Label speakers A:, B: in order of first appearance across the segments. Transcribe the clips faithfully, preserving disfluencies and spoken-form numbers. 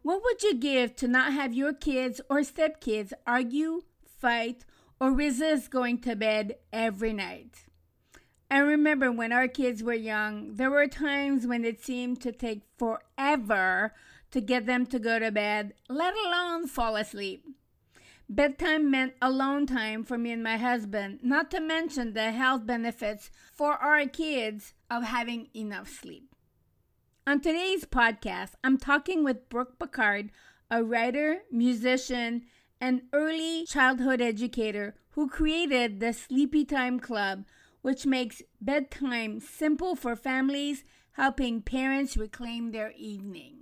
A: What would you give to not have your kids or stepkids argue, fight, or resist going to bed every night? I remember when our kids were young, there were times when it seemed to take forever to get them to go to bed, let alone fall asleep. Bedtime meant alone time for me and my husband, not to mention the health benefits for our kids of having enough sleep. On today's podcast, I'm talking with Brooke Picard, a writer, musician, and early childhood educator who created the Sleepy Time Club, which makes bedtime simple for families, helping parents reclaim their evening.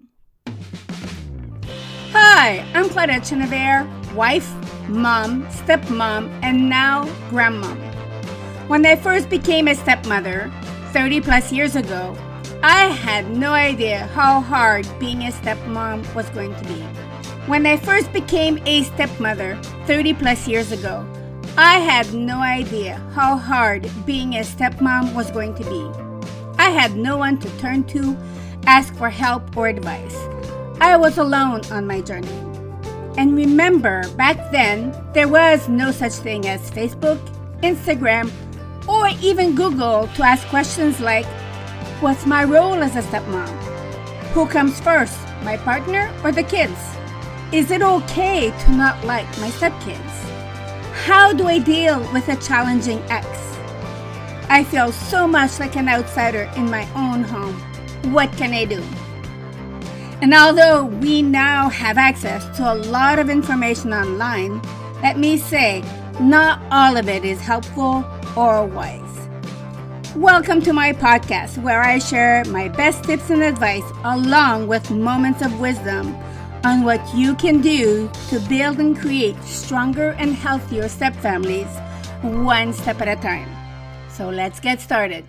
A: Hi, I'm Claudette Chenevert, wife, mom, stepmom, and now grandmom. When I first became a stepmother, thirty plus years ago, I had no idea how hard being a stepmom was going to be. When I first became a stepmother, thirty plus years ago, I had no idea how hard being a stepmom was going to be. I had no one to turn to, ask for help or advice. I was alone on my journey. And remember, back then, there was no such thing as Facebook, Instagram, or even Google to ask questions like, what's my role as a stepmom? Who comes first, my partner or the kids? Is it okay to not like my stepkids? How do I deal with a challenging ex? I feel so much like an outsider in my own home. What can I do? And although we now have access to a lot of information online, let me say, not all of it is helpful or wise. Welcome to my podcast, where I share my best tips and advice along with moments of wisdom on what you can do to build and create stronger and healthier stepfamilies, one step at a time. So let's get started.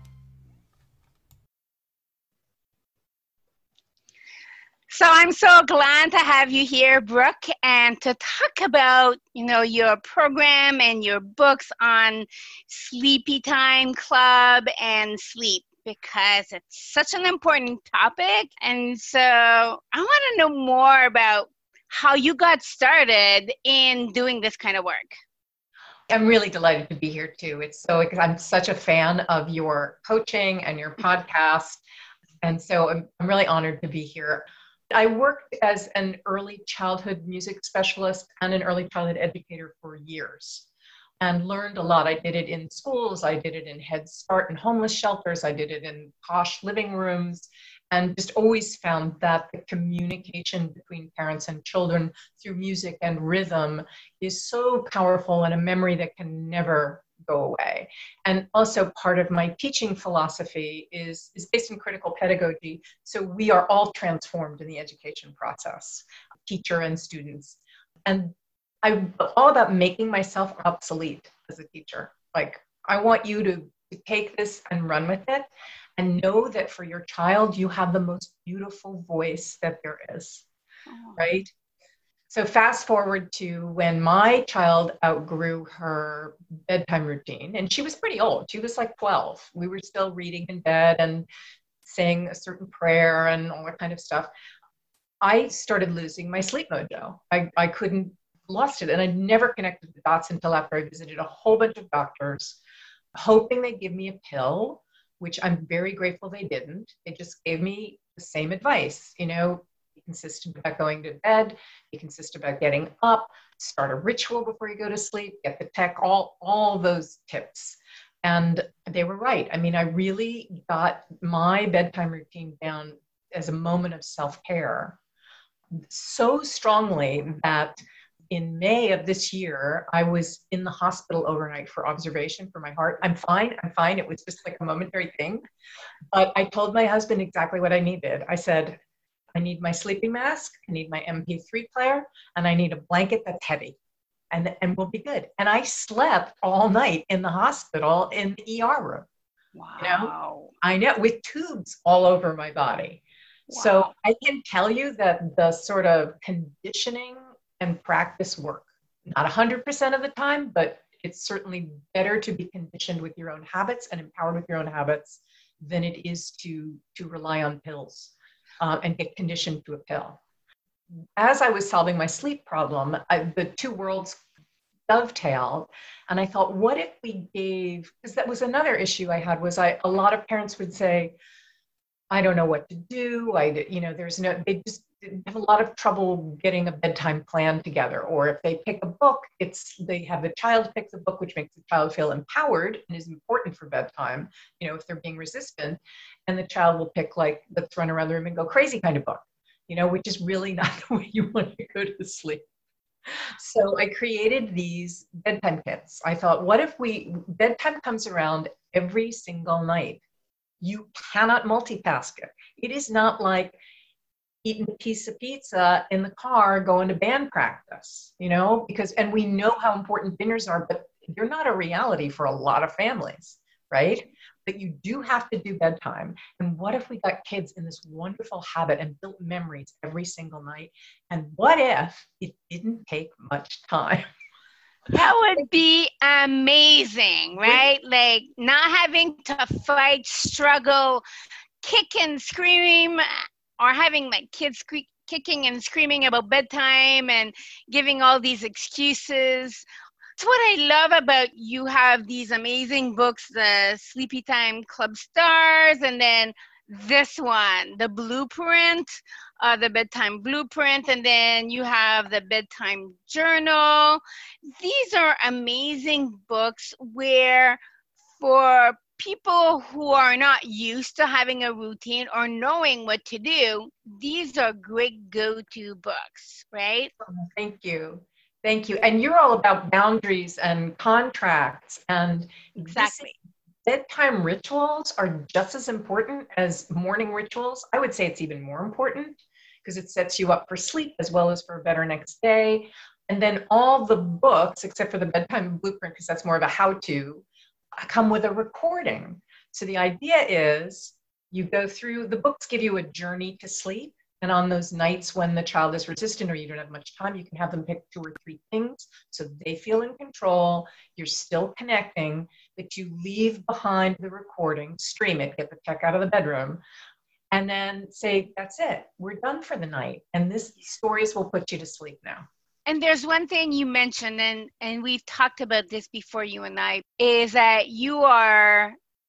A: So I'm so glad to have you here, Brooke, and to talk about, you know, your program and your books on Sleepy Time Club and sleep, because it's such an important topic. And so I want to know more about how you got started in doing this kind of work.
B: I'm really delighted to be here too. It's so, I'm such a fan of your coaching and your podcast. And so I'm, I'm really honored to be here. I worked as an early childhood music specialist and an early childhood educator for years and learned a lot. I did it in schools, I did it in Head Start and homeless shelters, I did it in posh living rooms, and just always found that the communication between parents and children through music and rhythm is so powerful and a memory that can never go away. And also part of my teaching philosophy is, is based in critical pedagogy. So we are all transformed in the education process, teacher and students. And I'm all about making myself obsolete as a teacher. Like, I want you to, to take this and run with it and know that for your child, you have the most beautiful voice that there is, oh. Right? So fast forward to when my child outgrew her bedtime routine, and she was pretty old. She was like twelve. We were still reading in bed and saying a certain prayer and all that kind of stuff. I started losing my sleep mojo. I, I couldn't, lost it. And I never connected the dots until after I visited a whole bunch of doctors, hoping they'd give me a pill, which I'm very grateful they didn't. They just gave me the same advice, you know, be consistent about going to bed, be consistent about getting up, start a ritual before you go to sleep, get the tech, all, all those tips. And they were right. I mean, I really got my bedtime routine down as a moment of self-care so strongly that in May of this year, I was in the hospital overnight for observation for my heart. I'm fine, I'm fine. It was just like a momentary thing. But I told my husband exactly what I needed. I said, I need my sleeping mask, I need my M P three player, and I need a blanket that's heavy, and, and we'll be good. And I slept all night in the hospital in the E R room.
A: Wow.
B: You know, I know, with tubes all over my body. Wow. So I can tell you that the sort of conditioning and practice work. Not one hundred percent of the time, but it's certainly better to be conditioned with your own habits and empowered with your own habits than it is to, to rely on pills uh, and get conditioned to a pill. as I was solving my sleep problem, I, the two worlds dovetailed. And I thought, what if we gave, because that was another issue I had, was I, a lot of parents would say, I don't know what to do. I, you know, there's no, they just have a lot of trouble getting a bedtime plan together. Or if they pick a book, it's, they have the child pick the book, which makes the child feel empowered and is important for bedtime, you know, if they're being resistant. And the child will pick like, let's run around the room and go crazy kind of book, you know, which is really not the way you want to go to sleep. So I created these bedtime kits. I thought, what if we, bedtime comes around every single night. You cannot multitask it. It is not like eating a piece of pizza in the car going to band practice, you know, because, and we know how important dinners are, but they're not a reality for a lot of families, right? But you do have to do bedtime. And what if we got kids in this wonderful habit and built memories every single night? And what if it didn't take much time?
A: That would be amazing, right? Like not having to fight, struggle, kick and scream, or having like kids sque- kicking and screaming about bedtime and giving all these excuses. That's what I love about you have these amazing books, the Sleepy Time Club Stars, and then this one, the Blueprint, uh, the Bedtime Blueprint, and then you have the Bedtime Journal. These are amazing books where for people who are not used to having a routine or knowing what to do, these are great go-to books, right?
B: Thank you. Thank you. And you're all about boundaries and contracts. And
A: exactly.
B: Bedtime rituals are just as important as morning rituals. I would say it's even more important because it sets you up for sleep as well as for a better next day. And then all the books, except for the Bedtime Blueprint, because that's more of a how-to, come with a recording. So the idea is you go through, the books give you a journey to sleep. And on those nights when the child is resistant or you don't have much time, you can have them pick two or three things so they feel in control. You're still connecting, but you leave behind the recording, stream it, get the tech out of the bedroom, and then say, that's it. We're done for the night. And this stories will put you to sleep now.
A: And there's one thing you mentioned, and, and we've talked about this before, you and I, is that you are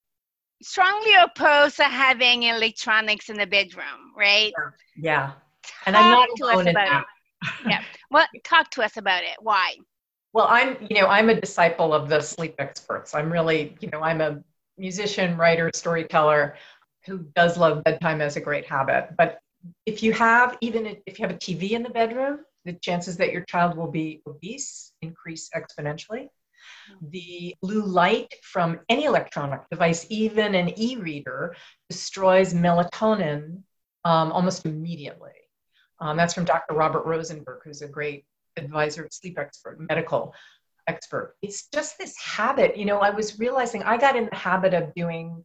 A: strongly opposed to having electronics in the bedroom, right?
B: Yeah. And
A: talk
B: I'm not
A: to us about
B: that.
A: it. Yeah. Well, talk to us about it. Why?
B: Well, I'm, you know, I'm a disciple of the sleep experts. I'm really, you know, I'm a musician, writer, storyteller who does love bedtime as a great habit. But if you have, even if you have a T V in the bedroom, the chances that your child will be obese increase exponentially. The blue light from any electronic device, even an e-reader, destroys melatonin um, almost immediately. Um, that's from Doctor Robert Rosenberg, who's a great advisor, sleep expert, medical expert. It's just this habit. You know, I was realizing I got in the habit of doing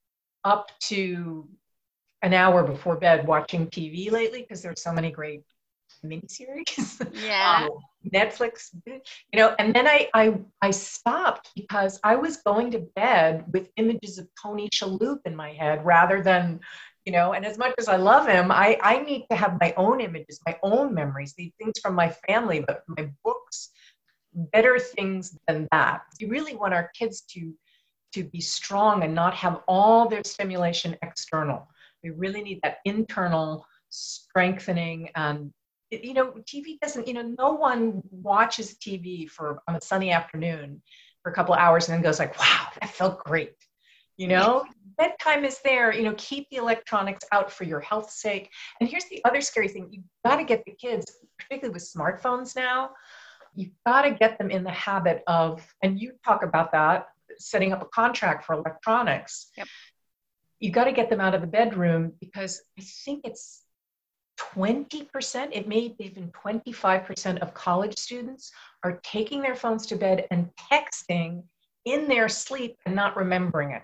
B: up to an hour before bed watching T V lately because there's so many great miniseries.
A: Yeah.
B: um, Netflix, you know, and then I, I I stopped because I was going to bed with images of Tony Shalhoub in my head rather than, you know, and as much as I love him, I, I need to have my own images, my own memories, these things from my family, but my books, better things than that. You really want our kids to, to be strong and not have all their stimulation external. We really need that internal strengthening. And you know, T V doesn't, you know, no one watches T V for on a sunny afternoon for a couple of hours and then goes like, wow, that felt great. You know, bedtime is there, you know, keep the electronics out for your health's sake. And here's the other scary thing. You've got to get the kids, particularly with smartphones now, you've got to get them in the habit of, and you talk about that, setting up a contract for electronics.
A: Yep.
B: You've got to get them out of the bedroom because I think it's twenty percent, it may be even twenty-five percent of college students are taking their phones to bed and texting in their sleep and not remembering it.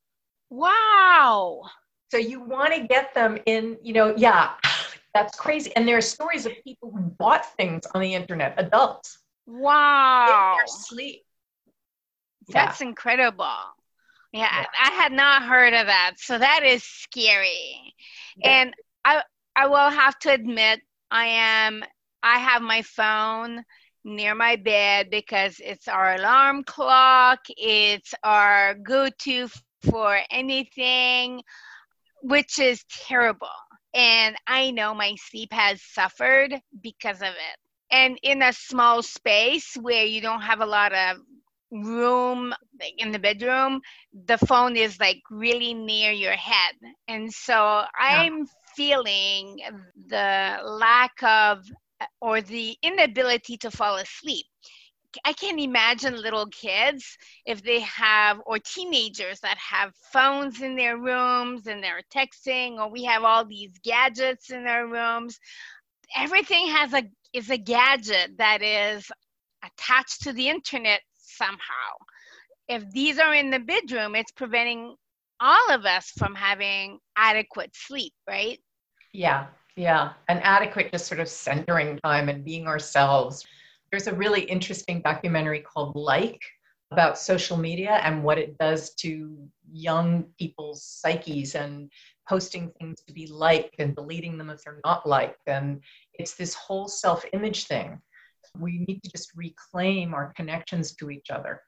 A: Wow.
B: So you want to get them in, you know, yeah, that's crazy. And there are stories of people who bought things on the internet, adults.
A: Wow.
B: In their sleep.
A: That's yeah. incredible. Yeah, yeah, I had not heard of that. So that is scary. Yeah. And I I will have to admit, I am, I have my phone near my bed because it's our alarm clock. It's our go-to for anything, which is terrible. And I know my sleep has suffered because of it. And in a small space where you don't have a lot of room, like in the bedroom, the phone is like really near your head. And so
B: Yeah.
A: I'm feeling the lack of or the inability to fall asleep. I can imagine little kids if they have, or teenagers that have phones in their rooms and they're texting, or we have all these gadgets in our rooms. Everything has a is a gadget that is attached to the internet somehow. If these are in the bedroom, it's preventing all of us from having adequate sleep, right?
B: Yeah, yeah. An adequate just sort of centering time and being ourselves. There's a really interesting documentary called Like about social media and what it does to young people's psyches and posting things to be liked and deleting them if they're not liked. And it's this whole self-image thing. We need to just reclaim our connections to each other.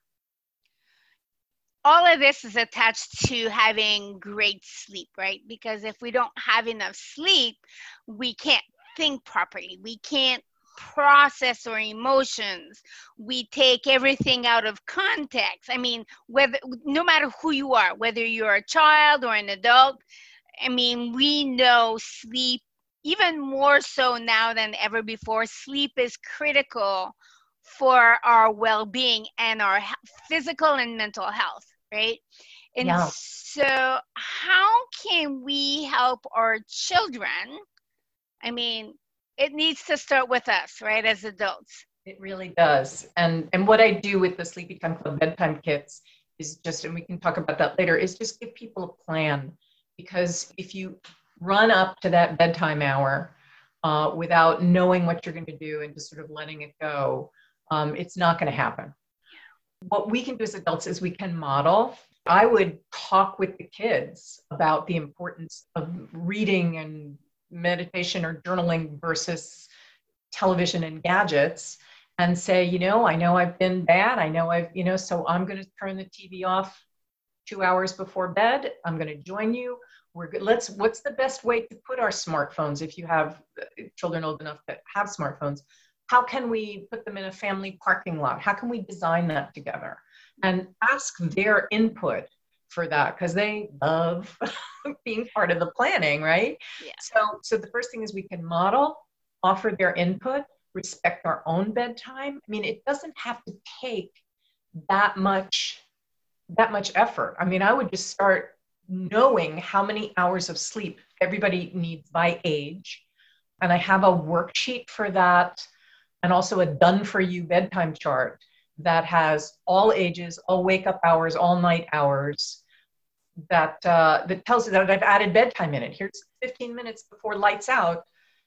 A: All of this is attached to having great sleep, right? Because if we don't have enough sleep, we can't think properly. We can't process our emotions. We take everything out of context. I mean, whether no matter who you are, whether you're a child or an adult, I mean, we know sleep, even more so now than ever before, sleep is critical for our well-being and our physical and mental health, right? And
B: Yeah.
A: so how can we help our children? I mean, it needs to start with us, right, as adults.
B: It really does. And and what I do with the Sleepy Time Club bedtime kits is just, and we can talk about that later, is just give people a plan. Because if you run up to that bedtime hour uh, without knowing what you're going to do and just sort of letting it go, um, it's not going to happen. What we can do as adults is we can model. I would talk with the kids about the importance of reading and meditation or journaling versus television and gadgets, and say, you know, I know I've been bad. I know I've, you know, so I'm going to turn the T V off two hours before bed. I'm going to join you. We're good. Let's, what's the best way to put our smartphones, if you have children old enough to have smartphones, how can we put them in a family parking lot? How can we design that together? And ask their input for that, because they love being part of the planning, right?
A: Yeah.
B: So, so the first thing is we can model, offer their input, respect our own bedtime. I mean, it doesn't have to take that much, that much effort. I mean, I would just start knowing how many hours of sleep everybody needs by age. And I have a worksheet for that, and also a done for you bedtime chart that has all ages, all wake up hours, all night hours, that uh, that tells you that I've added bedtime in it. Here's fifteen minutes before lights out.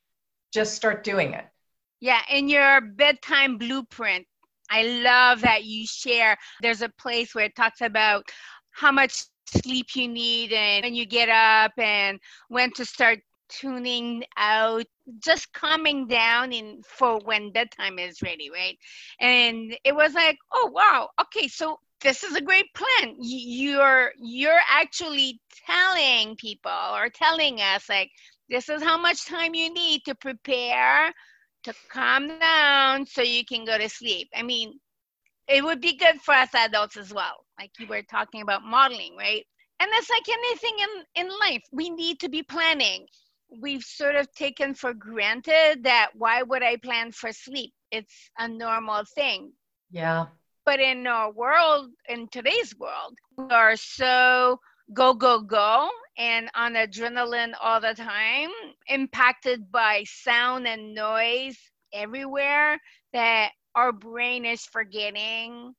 B: Just start doing it.
A: Yeah, in your bedtime blueprint, I love that you share. There's a place where it talks about how much sleep you need and when you get up and when to start tuning out, just calming down in for when bedtime is ready, right? And it was like, oh wow, okay, so this is a great plan. You're you're actually telling people or telling us like this is how much time you need to prepare to calm down so you can go to sleep. I mean, it would be good for us adults as well. Like you were talking about modeling, right? And it's like anything in, in life, we need to be planning. We've sort of taken for granted that why would I plan for sleep? It's a normal thing.
B: Yeah.
A: But in our world, in today's world, we are so go, go, go and on adrenaline all the time, impacted by sound and noise everywhere, that our brain is forgetting,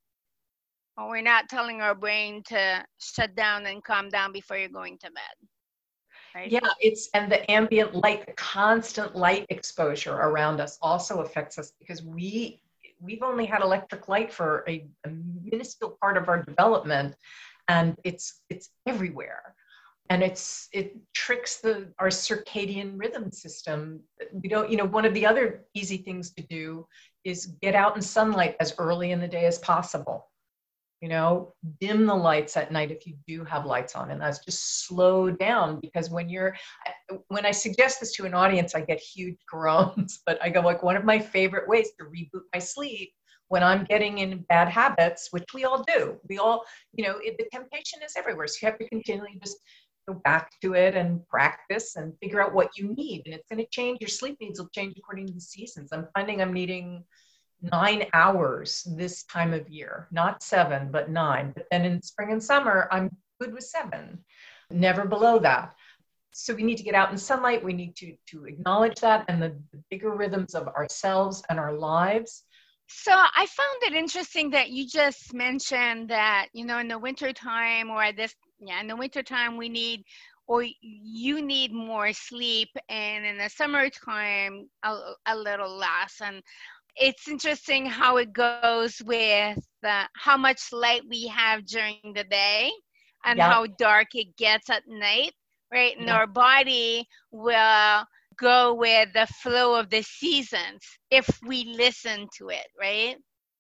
A: or we're not telling our brain to shut down and calm down before you're going to bed. Right?
B: Yeah, it's, and the ambient light, the constant light exposure around us also affects us, because we we've only had electric light for a, a minuscule part of our development, and it's it's everywhere. And it's it tricks the our circadian rhythm system. We don't, you know, one of the other easy things to do is get out in sunlight as early in the day as possible. You know, dim the lights at night if you do have lights on, and that's just slow down, because when you're when I suggest this to an audience, I get huge groans, but I go like, one of my favorite ways to reboot my sleep when I'm getting in bad habits, which we all do. We all, you know, it, the temptation is everywhere. So you have to continually just go back to it and practice and figure out what you need. And it's going to change. Your sleep needs will change according to the seasons. I'm finding I'm needing nine hours this time of year, not seven, but nine. But then in spring and summer, I'm good with seven, never below that. So we need to get out in sunlight. We need to, to acknowledge that and the, the bigger rhythms of ourselves and our lives.
A: So I found it interesting that you just mentioned that, you know, in the wintertime or this, yeah, in the wintertime we need, or you need more sleep, and in the summertime a, a little less. And it's interesting how it goes with uh, how much light we have during the day and
B: Yeah.
A: how dark it gets at night, right? And
B: Yeah.
A: our body will go with the flow of the seasons if we listen to it, right?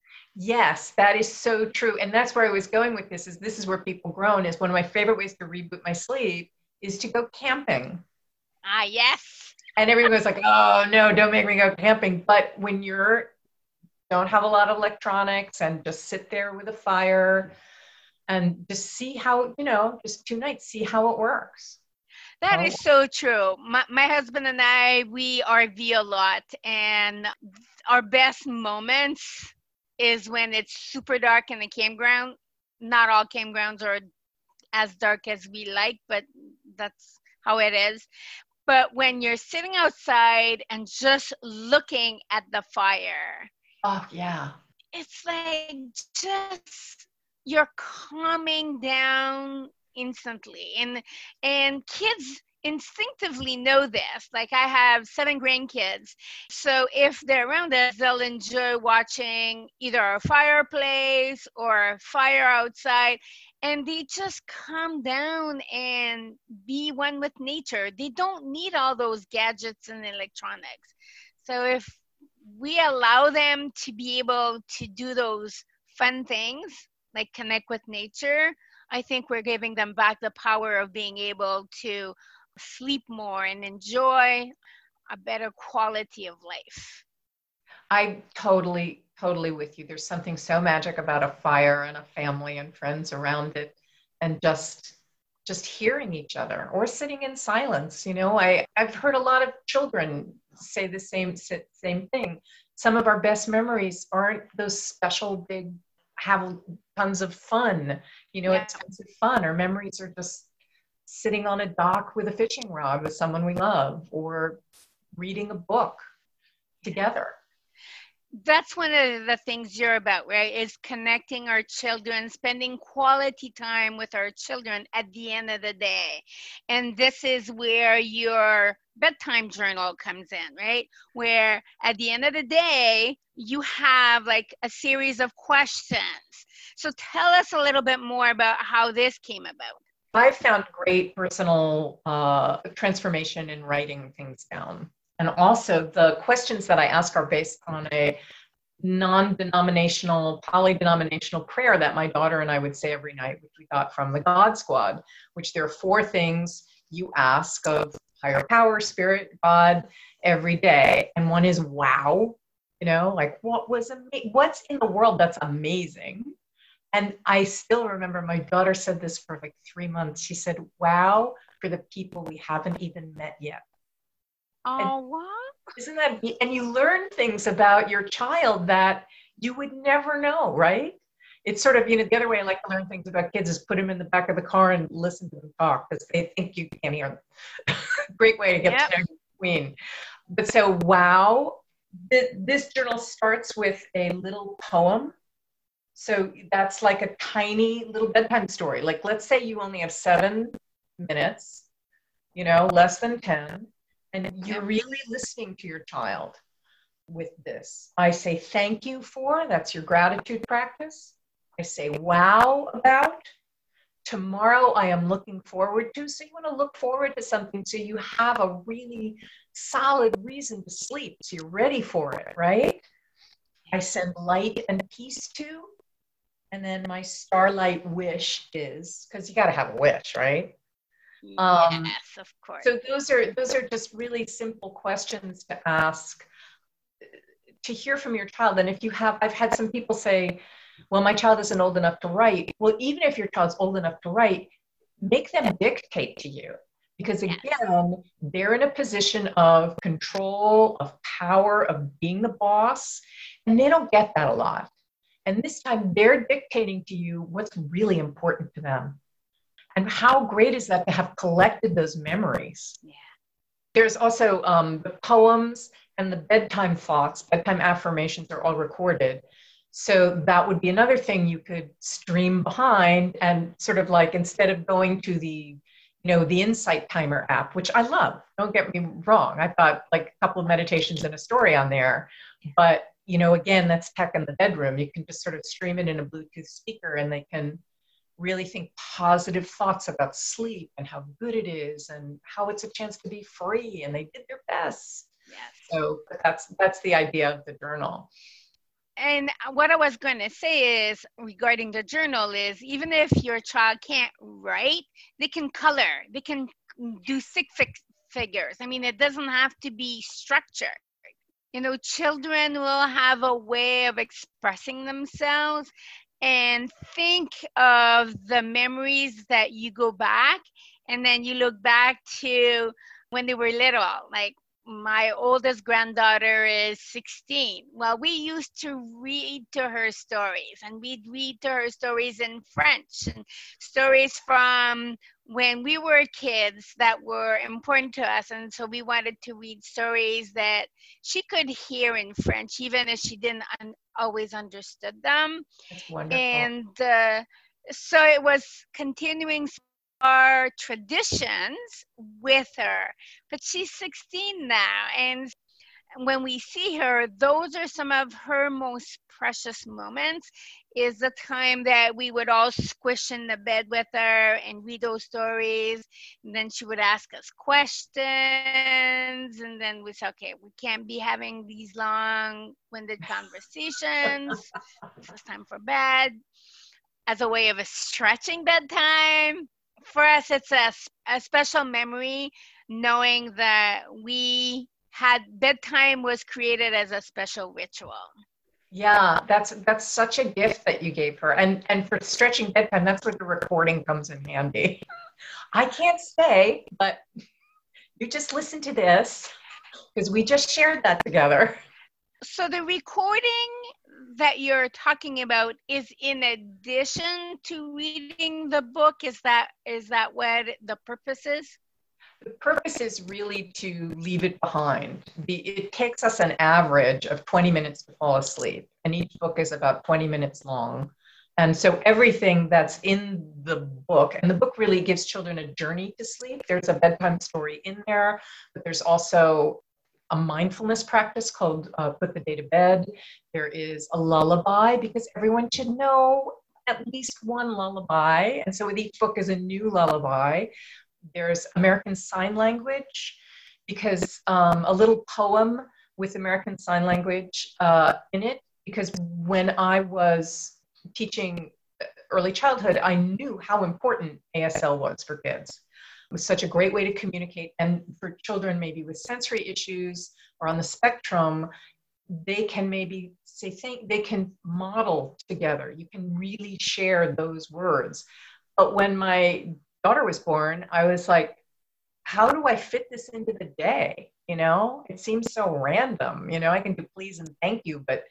B: Yes, that is so true. And that's where I was going with this, is this is where people groan, is one of my favorite ways to reboot my sleep is to go camping.
A: Ah, yes.
B: And everyone goes like, oh no, don't make me go camping. But when you're, don't have a lot of electronics and just sit there with a fire and just see how, you know, just two nights, see how it works.
A: That
B: Oh.
A: is so true. My, my husband and I, we R V a lot, and our best moments is when it's super dark in the campground. Not all campgrounds are as dark as we like, but that's how it is. But when you're sitting outside and just looking at the fire,
B: Oh, yeah.
A: it's like just you're calming down instantly. And and kids instinctively know this. Like, I have seven grandkids. So if they're around us, they'll enjoy watching either a fireplace or a fire outside. And they just calm down and be one with nature. They don't need all those gadgets and electronics. So if we allow them to be able to do those fun things, like connect with nature, I think we're giving them back the power of being able to sleep more and enjoy a better quality of life.
B: I totally, totally with you. There's something so magic about a fire and a family and friends around it, and just just hearing each other or sitting in silence. You know, I, I've heard a lot of children say the same same thing. Some of our best memories aren't those special big, have tons of fun, you know,
A: Yeah.
B: expensive fun. Our memories are just sitting on a dock with a fishing rod with someone we love, or reading a book together.
A: That's one of the things you're about, right? Is connecting our children, spending quality time with our children at the end of the day. And this is where your bedtime journal comes in, right? Where at the end of the day, you have like a series of questions. So tell us a little bit more about how this came about.
B: I've found great personal uh, transformation in writing things down. And also the questions that I ask are based on a non-denominational, poly-denominational prayer that my daughter and I would say every night, which we got from the God Squad, which there are four things you ask of higher power, spirit, God, every day. And one is, wow, you know, like what was, ama- what's in the world that's amazing? And I still remember my daughter said this for like three months. She said, wow, for the people we haven't even met yet.
A: Oh, wow.
B: Isn't that, and you learn things about your child that you would never know, right? It's sort of, you know, the other way I like to learn things about kids is put them in the back of the car and listen to them talk, because they think you can't hear them. Great way to get
A: Yep.
B: to know your queen. But so, wow, th- this journal starts with a little poem. So that's like a tiny little bedtime story. Like, let's say you only have seven minutes, you know, less than ten. And you're really listening to your child with this. I say thank you for, that's your gratitude practice. I say wow about, tomorrow I am looking forward to. So you want to look forward to something so you have a really solid reason to sleep. So you're ready for it, right? I send light and peace to. And then my starlight wish is, because you got to have a wish, right?
A: Yes,
B: Um,
A: of course.
B: so those are those are just really simple questions to ask, to hear from your child. And if you have, I've had some people say, well, my child isn't old enough to write. Well, even if your child's old enough to write, make them dictate to you. Because again, yes. they're in a position of control, of power, of being the boss, and they don't get that a lot. And this time they're dictating to you what's really important to them. And how great is that to have collected those memories? Yeah. There's also um, the poems and the bedtime thoughts, bedtime affirmations are all recorded. So that would be another thing you could stream behind, and sort of like, instead of going to the, you know, the Insight Timer app, which I love, don't get me wrong. I've got like a couple of meditations and a story on there, but you know, again, that's tech in the bedroom. You can just sort of stream it in a Bluetooth speaker and they can really think positive thoughts about sleep and how good it is and how it's a chance to be free and they did their best. Yes. So that's, that's the idea of the journal.
A: And what I was going to say is, regarding the journal, is even if your child can't write, they can color, they can do stick figures. I mean, it doesn't have to be structured. You know, children will have a way of expressing themselves, and think of the memories that you go back and then you look back to when they were little. Like, my oldest granddaughter is sixteen. Well, we used to read to her stories, and we'd read to her stories in French, and stories from when we were kids that were important to us. And so we wanted to read stories that she could hear in French, even if she didn't un- always understood them.
B: That's wonderful.
A: And uh, so it was continuing our traditions with her. But she's sixteen now, and when we see her, those are some of her most precious moments, is the time that we would all squish in the bed with her and read those stories. And then she would ask us questions. And then we say, okay, we can't be having these long-winded conversations. It's time for bed, as a way of a stretching bedtime. For us, it's a, a special memory, knowing that we had bedtime was created as a special ritual.
B: Yeah, that's that's such a gift that you gave her. And and for stretching bedtime, that's where the recording comes in handy. I can't stay, but you just listen to this, because we just shared that together.
A: So the recording that you're talking about is in addition to reading the book? Is that is that what the purpose is?
B: The purpose is really to leave it behind. The, it takes us an average of twenty minutes to fall asleep, and each book is about twenty minutes long. And so everything that's in the book, and the book really gives children a journey to sleep. There's a bedtime story in there, but there's also a mindfulness practice called uh, Put the Day to Bed. There is a lullaby, because everyone should know at least one lullaby. And so with each book is a new lullaby. There's American Sign Language, because um, a little poem with American Sign Language uh, in it, because when I was teaching early childhood, I knew how important A S L was for kids. It was such a great way to communicate. And for children maybe with sensory issues or on the spectrum, they can maybe say, think, they can model together. You can really share those words. But when my daughter was born, I was like, how do I fit this into the day? You know, it seems so random. You know, I can do please and thank you. But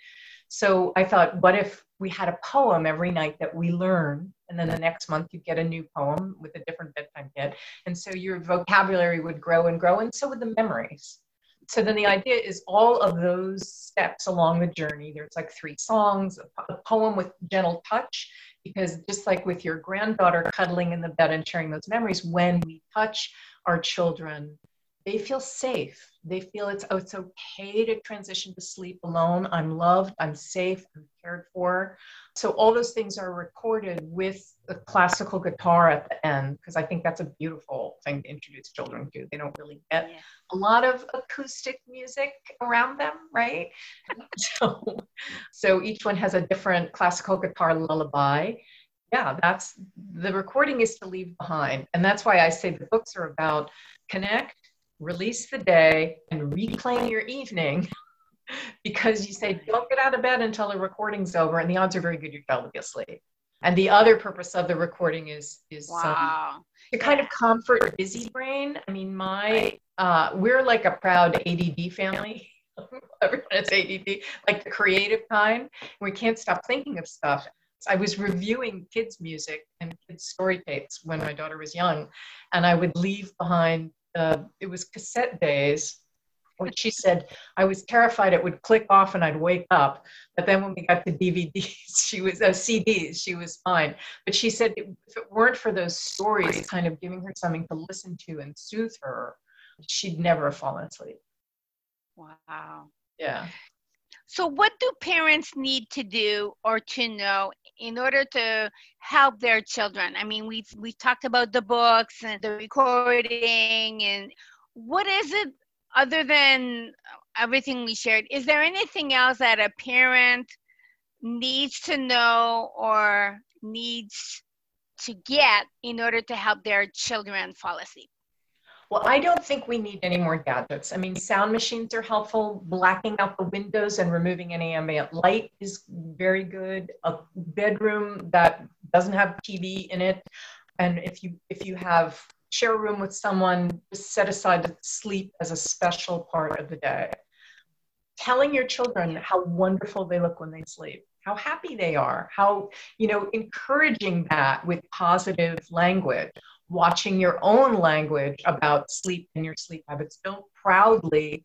B: so I thought, what if we had a poem every night that we learn? And then the next month you get a new poem with a different bedtime kit. And so your vocabulary would grow and grow. And so would the memories. So then the idea is all of those steps along the journey. There's like three songs, a poem with gentle touch, because just like with your granddaughter cuddling in the bed and sharing those memories, when we touch our children, they feel safe. They feel it's, oh, it's okay to transition to sleep alone. I'm loved, I'm safe, I'm cared for. So all those things are recorded with the classical guitar at the end, because I think that's a beautiful thing to introduce children to. They don't really get
C: Yeah.
B: a lot of acoustic music around them, right? So, so each one has a different classical guitar lullaby. Yeah, that's, the recording is to leave behind. And that's why I say the books are about connect, release the day, and reclaim your evening. Because you say, don't get out of bed until the recording's over, and the odds are very good your child will be asleep. And the other purpose of the recording is, is
C: Wow.
B: um, to kind of comfort busy brain. I mean, my, uh, we're like a proud A D D family. Everyone has A D D, like the creative kind. We can't stop thinking of stuff. I was reviewing kids' music and kids' story tapes when my daughter was young, and I would leave behind, uh, it was cassette days, which she said, I was terrified it would click off and I'd wake up. But then when we got to D V Ds, she was, uh, C Ds, she was fine. But she said, if it weren't for those stories kind of giving her something to listen to and soothe her, she'd never have fallen asleep.
C: Wow.
B: Yeah.
C: So what do parents need to do or to know in order to help their children? I mean, we've, we've talked about the books and the recording, and what is it other than everything we shared? Is there anything else that a parent needs to know or needs to get in order to help their children fall asleep?
B: Well, I don't think we need any more gadgets. I mean, sound machines are helpful. Blacking out the windows and removing any ambient light is very good. A bedroom that doesn't have T V in it, and if you if you have share a room with someone, just set aside sleep as a special part of the day. Telling your children how wonderful they look when they sleep, how happy they are, how, you know, encouraging that with positive language. Watching your own language about sleep and your sleep habits. Don't proudly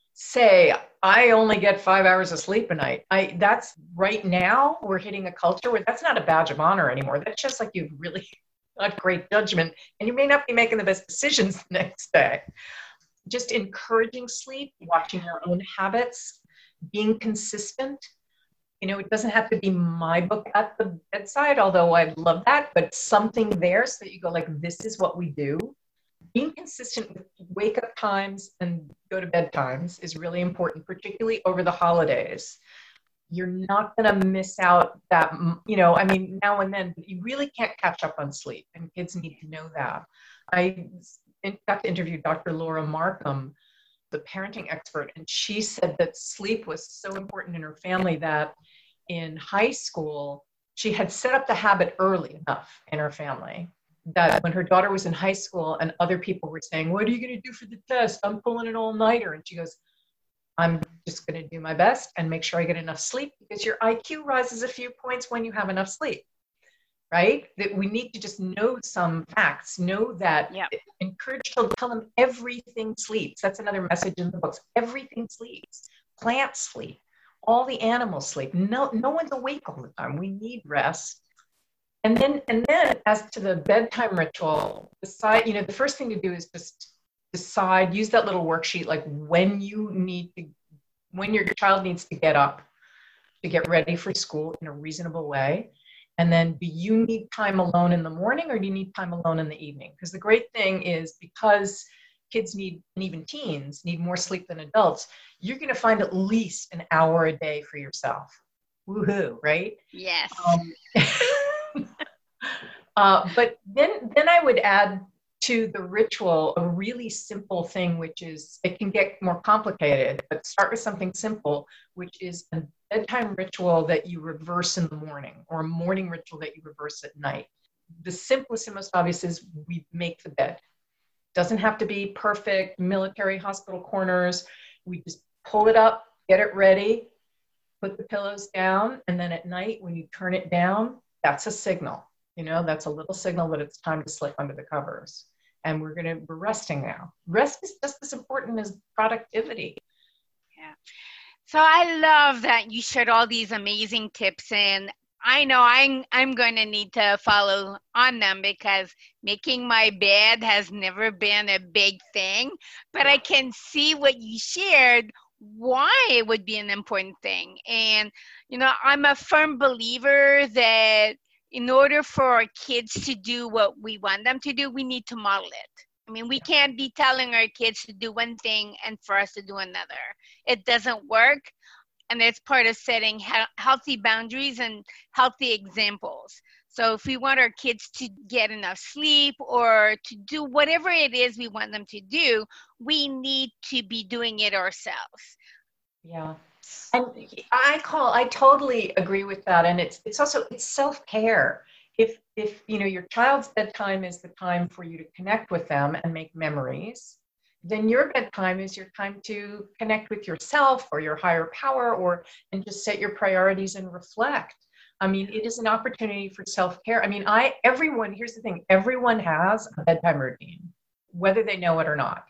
B: say, I only get five hours of sleep a night. I that's right now we're hitting a culture where that's not a badge of honor anymore. That's just like you've really got great judgment and you may not be making the best decisions the next day. Just encouraging sleep, watching your own habits, being consistent. You know, it doesn't have to be my book at the bedside, although I'd love that, but something there so that you go like, this is what we do. Being consistent with wake up times and go to bed times is really important, particularly over the holidays. You're not going to miss out that, you know, I mean, now and then, but you really can't catch up on sleep, and kids need to know that. I got to interview Doctor Laura Markham, the parenting expert, and she said that sleep was so important in her family that in high school, she had set up the habit early enough in her family that when her daughter was in high school and other people were saying, what are you going to do for the test? I'm pulling an all-nighter. And she goes, I'm just going to do my best and make sure I get enough sleep, because your I Q rises a few points when you have enough sleep, right? That we need to just know some facts, know that,
C: yep.
B: Encourage children, tell them everything sleeps. That's another message in the books. Everything sleeps. Plants sleep. All the animals sleep. No, no one's awake all the time. We need rest. And then, and then as to the bedtime ritual, decide, you know, the first thing to do is just decide, use that little worksheet, like when you need to, when your child needs to get up to get ready for school in a reasonable way. And then do you need time alone in the morning or do you need time alone in the evening? Because the great thing is, because kids need, and even teens need more sleep than adults, you're going to find at least an hour a day for yourself. Woohoo, right?
C: Yes.
B: Um, uh, but then, then I would add to the ritual a really simple thing, which is, it can get more complicated, but start with something simple, which is a bedtime ritual that you reverse in the morning, or a morning ritual that you reverse at night. The simplest and most obvious is we make the bed. Doesn't have to be perfect, military hospital corners. We just pull it up, get it ready, put the pillows down, and then at night when you turn it down, that's a signal. You know, that's a little signal that it's time to slip under the covers. And we're gonna, we're resting now. Rest is just as important as productivity.
C: Yeah. So I love that you shared all these amazing tips, and I know I'm I'm going to need to follow on them because making my bed has never been a big thing, but I can see what you shared why it would be an important thing. And you know, I'm a firm believer that in order for our kids to do what we want them to do, we need to model it. I mean, we can't be telling our kids to do one thing and for us to do another. It doesn't work. And it's part of setting he- healthy boundaries and healthy examples. So if we want our kids to get enough sleep or to do whatever it is we want them to do, we need to be doing it ourselves.
B: Yeah. And I call, I totally agree with that. And it's, it's also, it's self-care. If, if, you know, your child's bedtime is the time for you to connect with them and make memories, then your bedtime is your time to connect with yourself or your higher power, or, and just set your priorities and reflect. I mean, it is an opportunity for self-care. I mean, I, everyone, here's the thing, everyone has a bedtime routine, whether they know it or not.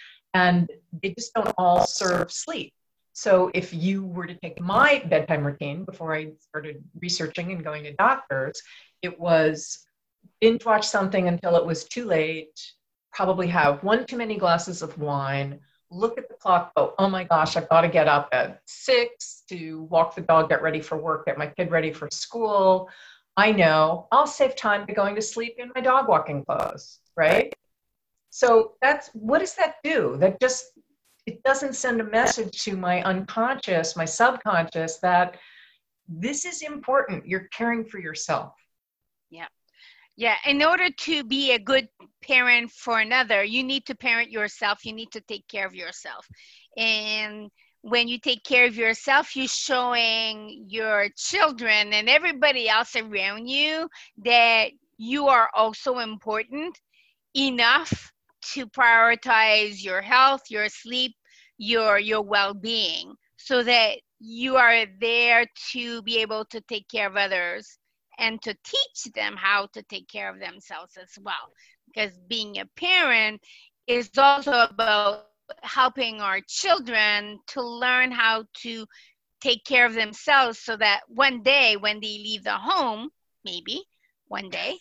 B: And they just don't all serve sleep. So if you were to take my bedtime routine before I started researching and going to doctors, it was binge watch something until it was too late, probably have one too many glasses of wine, look at the clock, go, oh my gosh, I've got to get up at six to walk the dog, get ready for work, get my kid ready for school. I know I'll save time by going to sleep in my dog walking clothes, right? So that's, what does that do? That just, it doesn't send a message to my unconscious, my subconscious, that this is important. You're caring for yourself.
C: Yeah. Yeah. In order to be a good parent for another, you need to parent yourself. You need to take care of yourself. And when you take care of yourself, you're showing your children and everybody else around you that you are also important enough to prioritize your health, your sleep, your your well-being, so that you are there to be able to take care of others and to teach them how to take care of themselves as well. Because being a parent is also about helping our children to learn how to take care of themselves so that one day when they leave the home, maybe one day,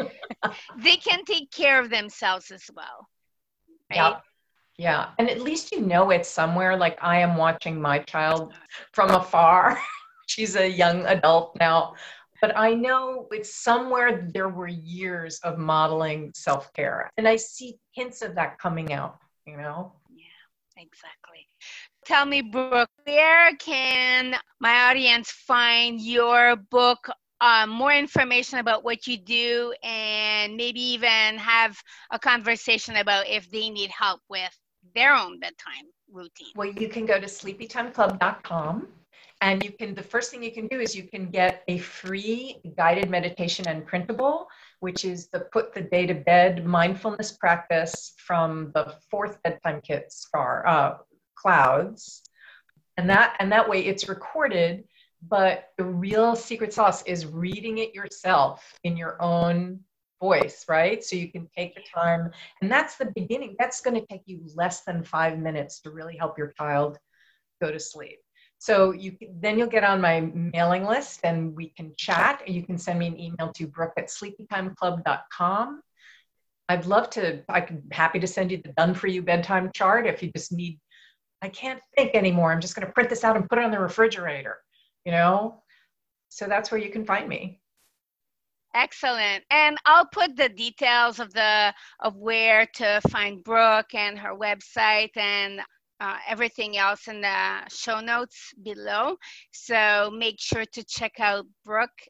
C: they can take care of themselves as well. Right?
B: Yeah. Yeah. And at least you know it's somewhere. Like I am watching my child from afar. She's a young adult now. But I know it's somewhere there were years of modeling self-care. And I see hints of that coming out, you know?
C: Yeah, exactly. Tell me, Brooke, where can my audience find your book, uh, more information about what you do, and maybe even have a conversation about if they need help with their own bedtime routine?
B: Well, you can go to sleepy time club dot com. And you can, the first thing you can do is you can get a free guided meditation and printable, which is the Put the Day to Bed mindfulness practice from the fourth bedtime kit, Star, uh, Clouds. And that, and that way it's recorded, but the real secret sauce is reading it yourself in your own voice, right? So you can take the time, and that's the beginning. That's going to take you less than five minutes to really help your child go to sleep. So you then you'll get on my mailing list and we can chat. You can send me an email to brooke at sleepy time club dot com. I'd love to, I'm happy to send you the done for you bedtime chart if you just need, I can't think anymore. I'm just going to print this out and put it on the refrigerator, you know? So that's where you can find me.
C: Excellent. And I'll put the details of the of where to find Brooke and her website and Uh, everything else in the show notes below. So make sure to check out Brooke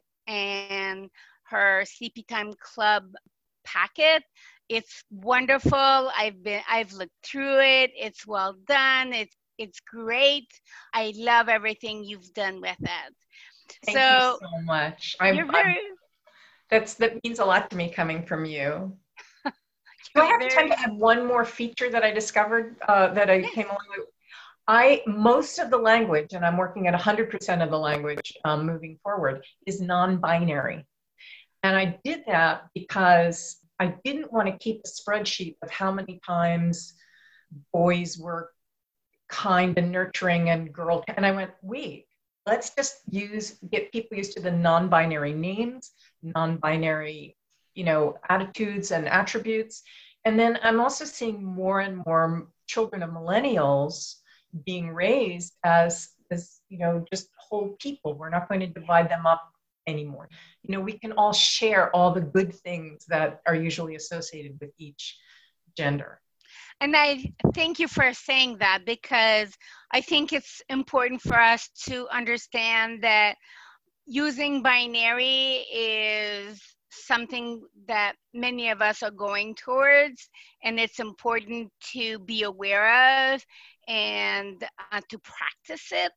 C: and her Sleepy Time Club packet. It's wonderful. I've been, I've looked through it. It's well done. It's, it's great. I love everything you've done with it.
B: Thank
C: so,
B: you so much. I'm,
C: you're very,
B: I'm, that's, that means a lot to me coming from you. Do I have
C: very,
B: time to add one more feature that I discovered uh, that I came along with? I, most of the language, and I'm working at one hundred percent of the language um, moving forward, is non-binary. And I did that because I didn't want to keep a spreadsheet of how many times boys were kind and nurturing and girl. And I went, wait, let's just use, get people used to the non-binary names, non-binary, you know, attitudes and attributes. And then I'm also seeing more and more children of millennials being raised as, as, you know, just whole people. We're not going to divide them up anymore. You know, we can all share all the good things that are usually associated with each gender.
C: And I thank you for saying that, because I think it's important for us to understand that using binary is something that many of us are going towards, and it's important to be aware of and uh, to practice it.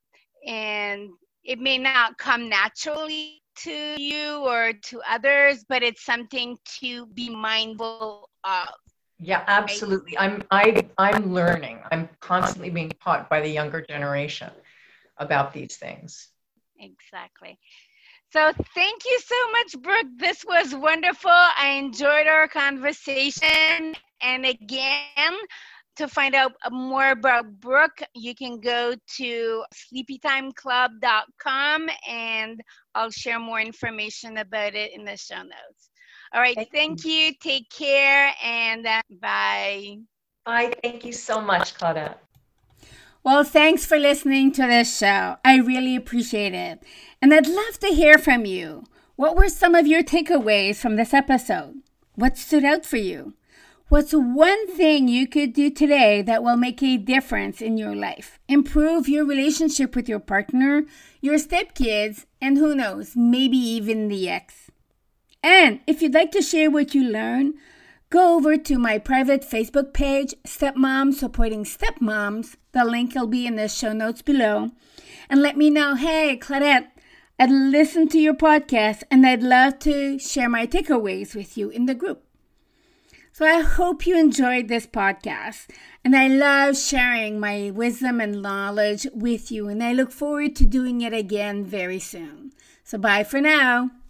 C: And it may not come naturally to you or to others, but it's something to be mindful of.
B: Yeah, absolutely. I'm I I'm learning. I'm constantly being taught by the younger generation about these things.
C: Exactly. So thank you so much, Brooke. This was wonderful. I enjoyed our conversation. And again, to find out more about Brooke, you can go to sleepy time club dot com, and I'll share more information about it in the show notes. All right, thank, thank you. you. Take care, and uh, bye.
B: Bye. Thank you so much, Claudette.
A: Well, thanks for listening to this show. I really appreciate it. And I'd love to hear from you. What were some of your takeaways from this episode? What stood out for you? What's one thing you could do today that will make a difference in your life? Improve your relationship with your partner, your stepkids, and who knows, maybe even the ex. And if you'd like to share what you learn, go over to my private Facebook page, Stepmom Supporting Stepmoms. The link will be in the show notes below. And let me know, hey, Claudette, I'd listen to your podcast and I'd love to share my takeaways with you in the group. So I hope you enjoyed this podcast. And I love sharing my wisdom and knowledge with you. And I look forward to doing it again very soon. So bye for now.